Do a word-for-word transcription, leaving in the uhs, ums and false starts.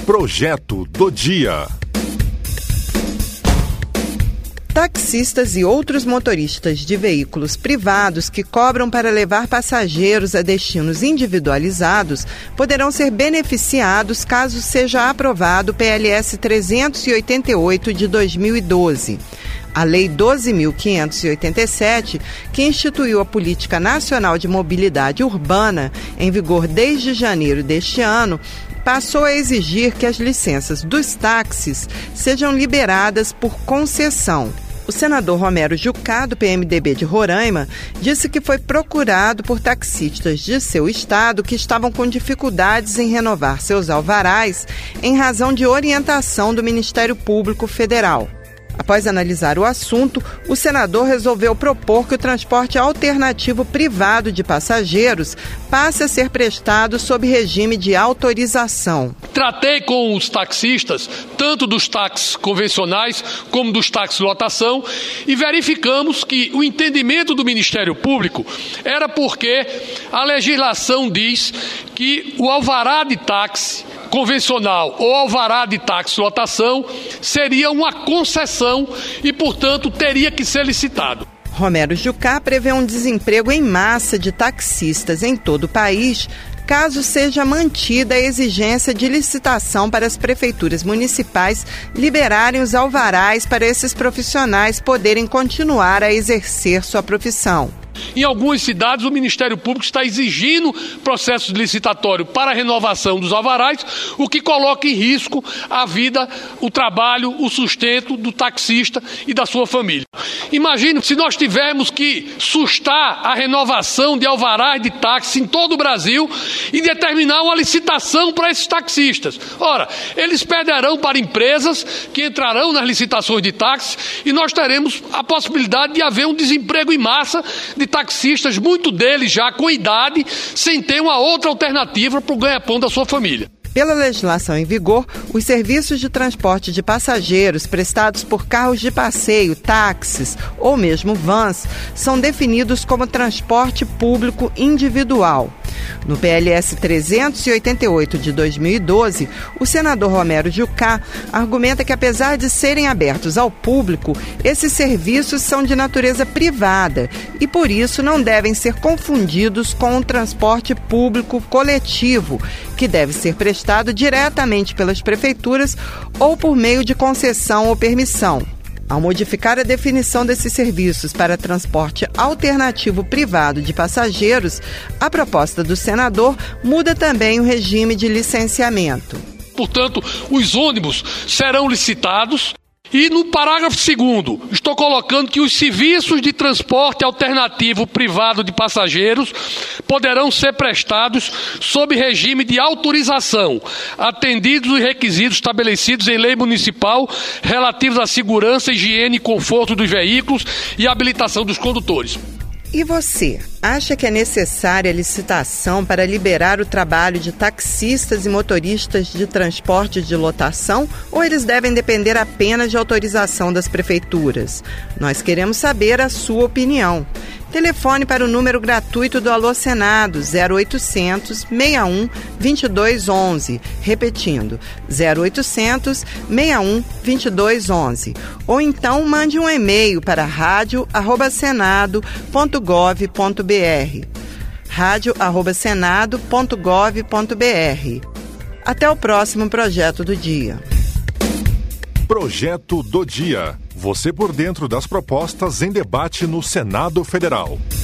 Projeto do Dia. Taxistas e outros motoristas de veículos privados que cobram para levar passageiros a destinos individualizados poderão ser beneficiados caso seja aprovado o P L S trezentos e oitenta e oito de dois mil e doze. A Lei doze mil quinhentos e oitenta e sete, que instituiu a Política Nacional de Mobilidade Urbana, em vigor desde janeiro deste ano, passou a exigir que as licenças dos táxis sejam liberadas por concessão. O senador Romero Jucá, do P M D B de Roraima, disse que foi procurado por taxistas de seu estado que estavam com dificuldades em renovar seus alvarás em razão de orientação do Ministério Público Federal. Após analisar o assunto, o senador resolveu propor que o transporte alternativo privado de passageiros passe a ser prestado sob regime de autorização. Tratei com os taxistas, tanto dos táxis convencionais como dos táxis lotação, e verificamos que o entendimento do Ministério Público era porque a legislação diz que o alvará de táxi convencional ou alvará de táxi lotação seria uma concessão e, portanto, teria que ser licitado. Romero Jucá prevê um desemprego em massa de taxistas em todo o país, caso seja mantida a exigência de licitação para as prefeituras municipais liberarem os alvarás para esses profissionais poderem continuar a exercer sua profissão. Em algumas cidades, o Ministério Público está exigindo processos licitatórios para a renovação dos alvarás, o que coloca em risco a vida, o trabalho, o sustento do taxista e da sua família. Imagine se nós tivermos que sustar a renovação de alvarás de táxi em todo o Brasil e determinar uma licitação para esses taxistas. Ora, eles perderão para empresas que entrarão nas licitações de táxi e nós teremos a possibilidade de haver um desemprego em massa de taxistas, muito deles já com idade, sem ter uma outra alternativa para o ganha-pão da sua família. Pela legislação em vigor, os serviços de transporte de passageiros prestados por carros de passeio, táxis ou mesmo vans são definidos como transporte público individual. No P L S trezentos e oitenta e oito de dois mil e doze, o senador Romero Jucá argumenta que, apesar de serem abertos ao público, esses serviços são de natureza privada e, por isso, não devem ser confundidos com o transporte público coletivo, que deve ser prestado diretamente pelas prefeituras ou por meio de concessão ou permissão. Ao modificar a definição desses serviços para transporte alternativo privado de passageiros, a proposta do senador muda também o regime de licenciamento. Portanto, os ônibus serão licitados. E no parágrafo segundo, estou colocando que os serviços de transporte alternativo privado de passageiros poderão ser prestados sob regime de autorização, atendidos os requisitos estabelecidos em lei municipal relativos à segurança, higiene e conforto dos veículos e habilitação dos condutores. E você, acha que é necessária a licitação para liberar o trabalho de taxistas e motoristas de transporte de lotação, ou eles devem depender apenas de autorização das prefeituras? Nós queremos saber a sua opinião. Telefone para o número gratuito do Alô Senado, zero oitocentos, seis um, dois dois um um, repetindo, zero oitocentos, seis um, dois dois um um. Ou então mande um e-mail para rádio arroba senado ponto gov ponto br, rádio arroba senado ponto gov ponto br. Até o próximo Projeto do Dia. Projeto do Dia. Você por dentro das propostas em debate no Senado Federal.